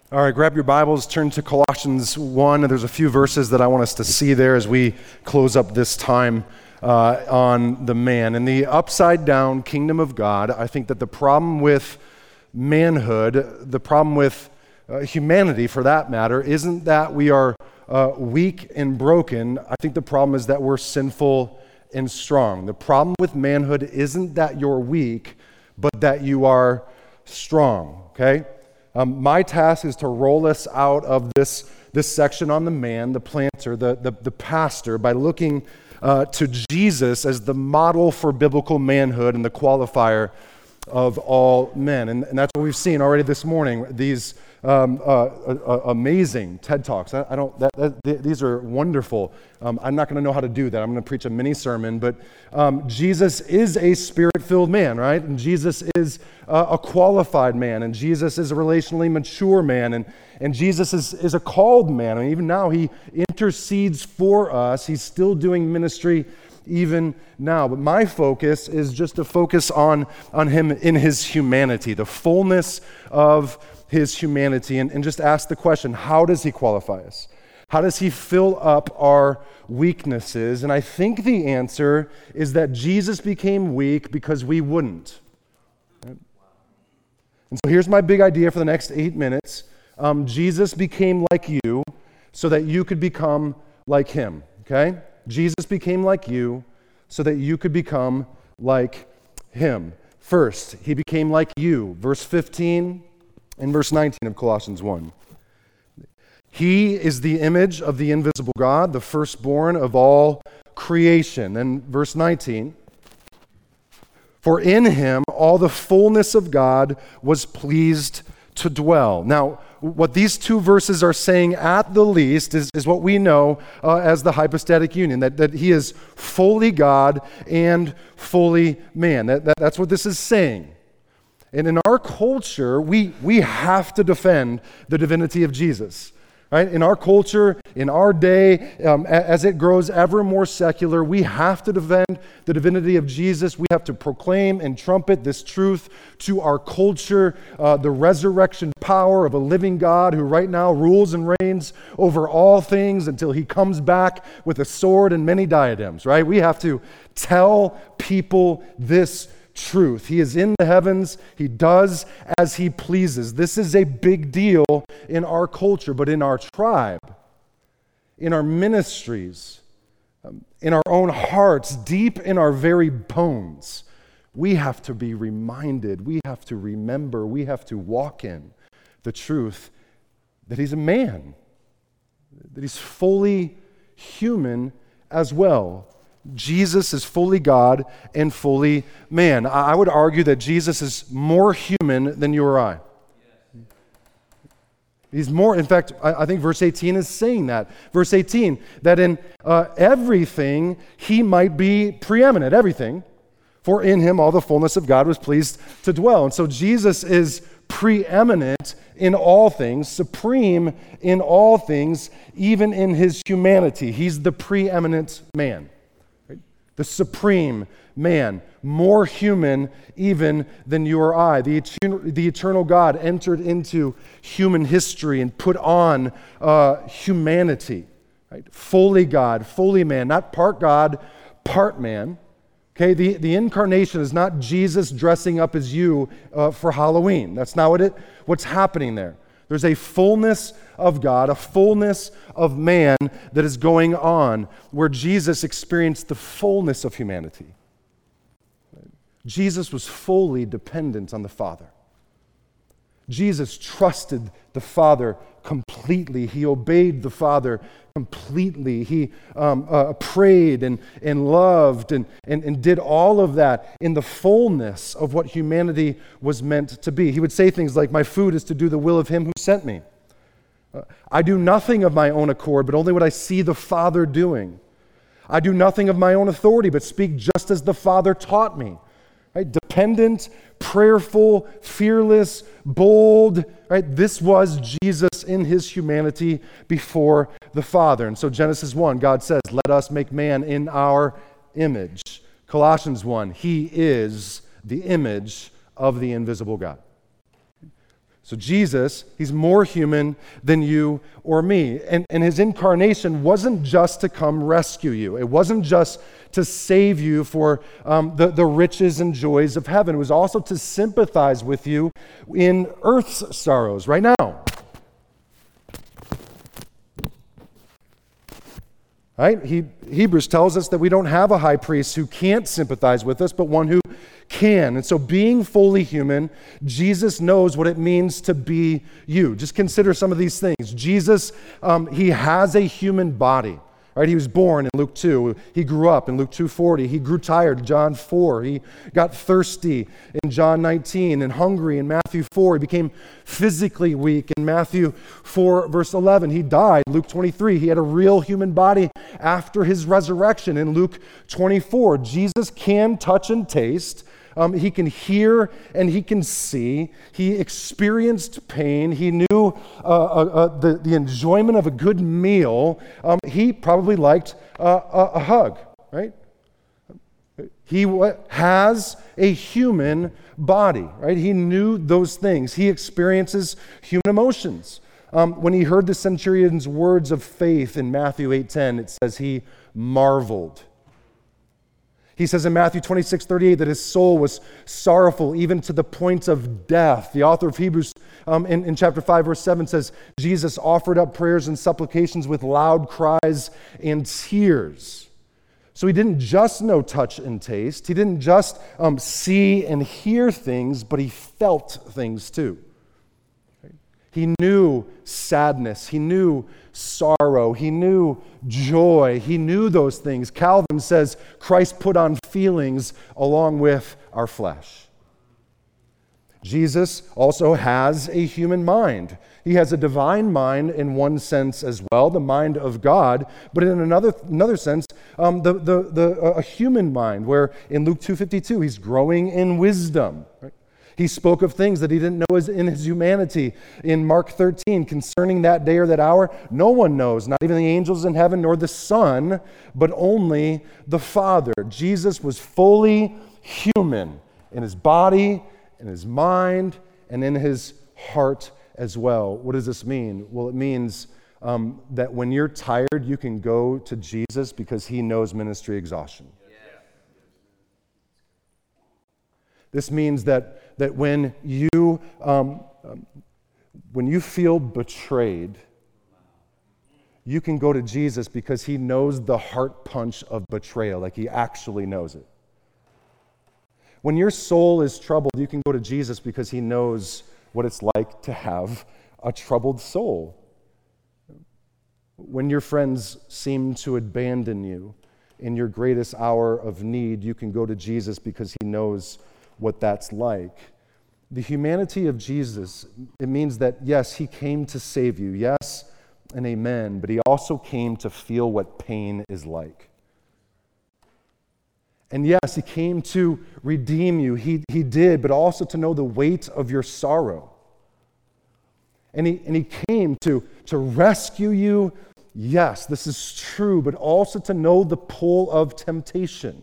All right, grab your Bibles, turn to Colossians 1. There's a few verses that I want us to see there as we close up this time on the man. In the upside-down kingdom of God, I think that the problem with manhood, the problem with humanity for that matter, isn't that we are weak and broken. I think the problem is that we're sinful and strong. The problem with manhood isn't that you're weak, but that you are strong, okay? My task is to roll us out of this section on the man, the planter, the pastor, by looking to Jesus as the model for biblical manhood and the qualifier of all men. And that's what we've seen already this morning, these amazing TED Talks. These are wonderful. I'm not going to know how to do that. I'm going to preach a mini sermon, but Jesus is a spirit-filled man, right? And Jesus is a qualified man, and Jesus is a relationally mature man, and Jesus is a called man. And even now, he intercedes for us. He's still doing ministry even now. But my focus is just to focus on him in his humanity, the fullness of his humanity, and just ask the question, how does he qualify us? How does he fill up our weaknesses? And I think the answer is that Jesus became weak because we wouldn't. Right? And so here's my big idea for the next 8 minutes. Jesus became like you so that you could become like him, okay? Jesus became like you so that you could become like him. First, he became like you. Verse 15 and verse 19 of Colossians 1. He is the image of the invisible God, the firstborn of all creation. And verse 19, for in him all the fullness of God was pleased to dwell. Now, what these two verses are saying at the least is what we know as the hypostatic union, that he is fully God and fully man. That's what this is saying. And in our culture, we have to defend the divinity of Jesus. Right? In our culture, in our day, as it grows ever more secular, we have to defend the divinity of Jesus. We have to proclaim and trumpet this truth to our culture, the resurrection power of a living God who right now rules and reigns over all things until he comes back with a sword and many diadems, right? We have to tell people this truth. He is in the heavens. He does as he pleases. This is a big deal in our culture, but in our tribe, in our ministries, in our own hearts, deep in our very bones, we have to be reminded, we have to remember, we have to walk in the truth that he's a man, that he's fully human as well. Jesus is fully God and fully man. I would argue that Jesus is more human than you or I. He's more, in fact, I think verse 18 is saying that. Verse 18, that in everything he might be preeminent, everything. For in him all the fullness of God was pleased to dwell. And so Jesus is preeminent in all things, supreme in all things, even in his humanity. He's the preeminent man. The supreme man, more human even than you or I. The eternal God entered into human history and put on humanity. Right? Fully God, fully man, not part God, part man. Okay, the incarnation is not Jesus dressing up as you for Halloween. That's not what's happening there. There's a fullness of God, a fullness of man that is going on where Jesus experienced the fullness of humanity. Jesus was fully dependent on the Father. Jesus trusted the Father completely. He obeyed the Father completely. He prayed and loved and did all of that in the fullness of what humanity was meant to be. He would say things like, my food is to do the will of him who sent me. I do nothing of my own accord, but only what I see the Father doing. I do nothing of my own authority, but speak just as the Father taught me. Right? Dependent, prayerful, fearless, bold. Right? This was Jesus in his humanity before the Father. And so Genesis 1, God says, let us make man in our image. Colossians 1, he is the image of the invisible God. So Jesus, he's more human than you or me. And his incarnation wasn't just to come rescue you. It wasn't just to save you for the riches and joys of heaven. It was also to sympathize with you in earth's sorrows right now. Right? Hebrews tells us that we don't have a high priest who can't sympathize with us, but one who can. And so being fully human, Jesus knows what it means to be you. Just consider some of these things. Jesus, he has a human body. Right? He was born in Luke 2. He grew up in Luke 2:40. He grew tired, John 4. He got thirsty in John 19 and hungry in Matthew 4. He became physically weak in Matthew 4, verse 11. He died, Luke 23. He had a real human body after his resurrection in Luke 24. Jesus can touch and taste. He can hear and he can see. He experienced pain. He knew the enjoyment of a good meal. He probably liked a hug, right? He has a human body, right? He knew those things. He experiences human emotions. When he heard the centurion's words of faith in Matthew 8:10, it says he marveled. He says in Matthew 26:38 that his soul was sorrowful even to the point of death. The author of Hebrews in chapter 5, verse 7 says, Jesus offered up prayers and supplications with loud cries and tears. So he didn't just know touch and taste. He didn't just see and hear things, but he felt things too. He knew sadness. He knew sorrow. He knew joy. He knew those things. Calvin says Christ put on feelings along with our flesh. Jesus also has a human mind. He has a divine mind in one sense as well, the mind of God, but in another sense, a human mind, where in Luke 2:52, he's growing in wisdom. Right? He spoke of things that he didn't know in his humanity. In Mark 13, concerning that day or that hour, no one knows, not even the angels in heaven nor the Son, but only the Father. Jesus was fully human in his body, in his mind, and in his heart as well. What does this mean? Well, it means that when you're tired, you can go to Jesus because he knows ministry exhaustion. This means that when you feel betrayed, you can go to Jesus because he knows the heart punch of betrayal, like he actually knows it. When your soul is troubled, you can go to Jesus because he knows what it's like to have a troubled soul. When your friends seem to abandon you in your greatest hour of need, you can go to Jesus because he knows what that's like. The humanity of Jesus, it means that yes, he came to save you, yes and amen, but he also came to feel what pain is like. And yes, he came to redeem you, he did, but also to know the weight of your sorrow. And he came to rescue you, yes, this is true, but also to know the pull of temptation.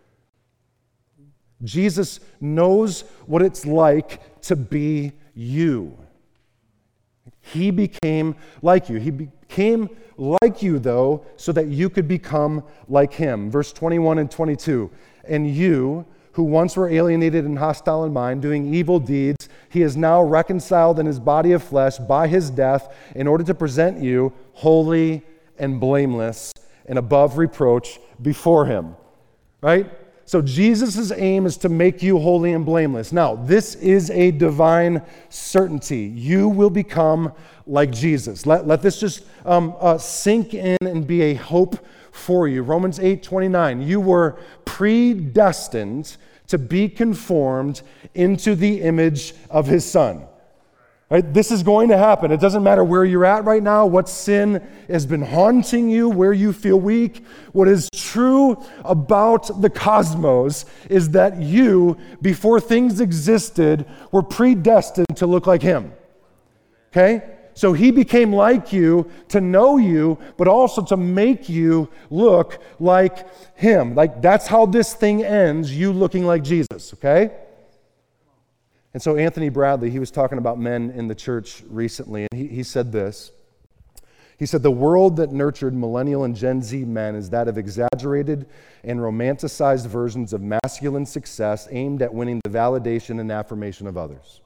Jesus knows what it's like to be you. He became like you. He became like you, though, so that you could become like him. Verse 21 and 22. And you, who once were alienated and hostile in mind, doing evil deeds, he is now reconciled in his body of flesh by his death in order to present you holy and blameless and above reproach before him. Right? So Jesus' aim is to make you holy and blameless. Now, this is a divine certainty. You will become like Jesus. Let this just sink in and be a hope for you. Romans 8:29, you were predestined to be conformed into the image of his Son. Right? This is going to happen. It doesn't matter where you're at right now, what sin has been haunting you, where you feel weak. What is true about the cosmos is that you, before things existed, were predestined to look like him. Okay? So he became like you to know you, but also to make you look like him. Like that's how this thing ends, you looking like Jesus, okay? And so Anthony Bradley, he was talking about men in the church recently, and he said this. He said, the world that nurtured millennial and Gen Z men is that of exaggerated and romanticized versions of masculine success aimed at winning the validation and affirmation of others.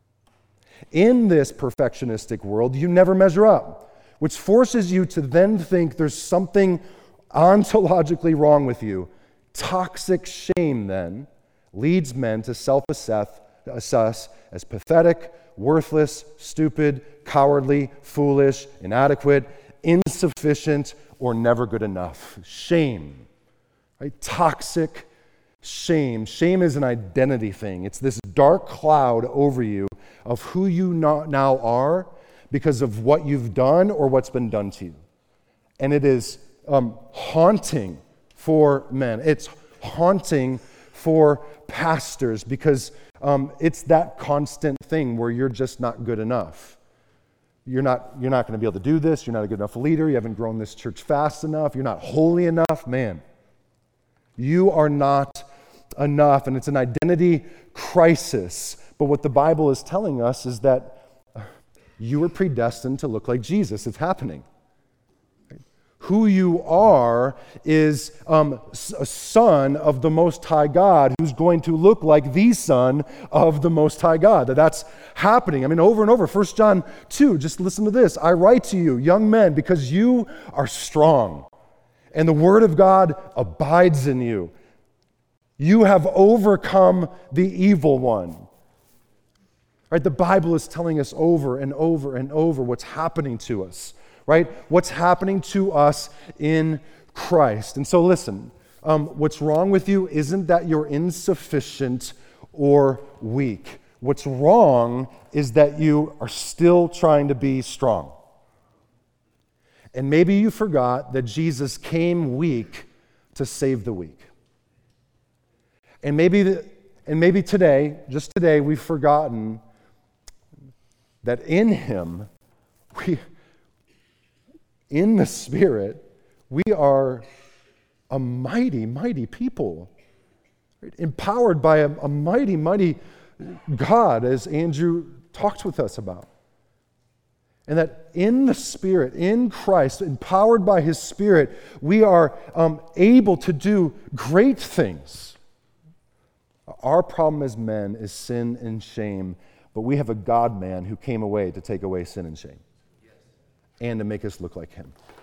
In this perfectionistic world, you never measure up, which forces you to then think there's something ontologically wrong with you. Toxic shame, then, leads men to self-assess as pathetic, worthless, stupid, cowardly, foolish, inadequate, insufficient, or never good enough. Shame, right? Toxic shame. Shame is an identity thing. It's this dark cloud over you of who you now are because of what you've done or what's been done to you. And it is haunting for men. It's haunting for pastors because it's that constant thing where you're just not good enough. You're not going to be able to do this. You're not a good enough leader. You haven't grown this church fast enough. You're not holy enough. Man, you are not enough, and it's an identity crisis. But what the Bible is telling us is that you are predestined to look like Jesus. It's happening. Who you are is a son of the Most High God who's going to look like the Son of the Most High God. That's happening. I mean, over and over. 1 John 2, just listen to this. I write to you, young men, because you are strong, and the Word of God abides in you. You have overcome the evil one. Right? The Bible is telling us over and over and over what's happening to us. Right? What's happening to us in Christ. And so listen, what's wrong with you isn't that you're insufficient or weak. What's wrong is that you are still trying to be strong. And maybe you forgot that Jesus came weak to save the weak. And maybe today, just today, we've forgotten that in Him, in the Spirit, we are a mighty, mighty people, right? Empowered by a mighty, mighty God, as Andrew talked with us about. And that in the Spirit, in Christ, empowered by His Spirit, we are able to do great things. Our problem as men is sin and shame, but we have a God-man who came away to take away sin and shame and to make us look like Him.